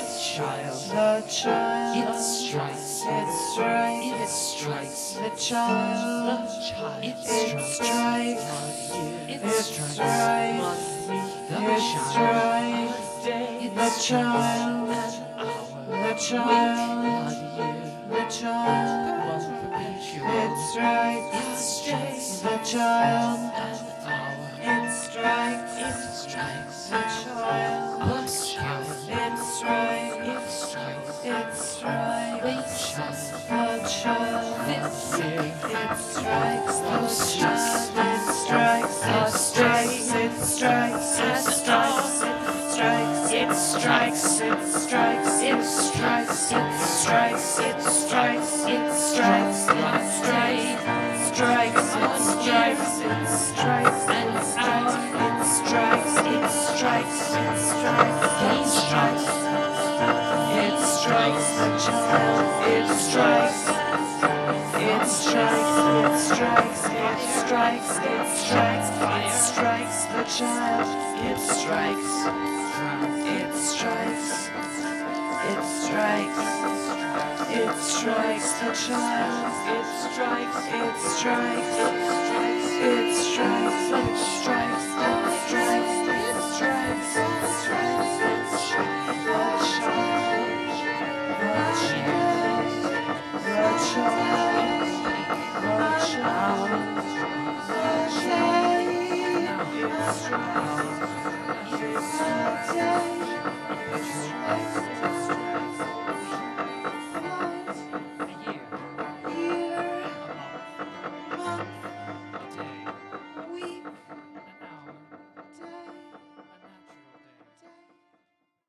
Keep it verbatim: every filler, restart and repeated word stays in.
child, the child, it strikes, it strikes, it strikes, the child, the child, it strikes, strikes, it it strikes, strikes, the it child, strikes, day, the child, an hour, the child, week, year, the child, one perpetual, it strikes, it strikes, the child, an hour, it strikes, it strikes, the child, the child, it strikes, it strikes, it strikes, the child, the child, this year, it strikes, the the strikes, child, it strikes, it strikes, it strikes, it strikes, it strikes, it strikes, it strikes, it strikes, it strikes, it strikes, it strikes, it strikes, it strikes, it strikes, an hour, it strikes, it strikes, it strikes, he strikes, it strikes the child, it strikes, it strikes, it strikes, it strikes, it strikes, it strikes the child, it strikes, it strikes, it strikes, it strikes the child, it strikes, it strikes, it strikes, it strikes, it strikes, it strikes.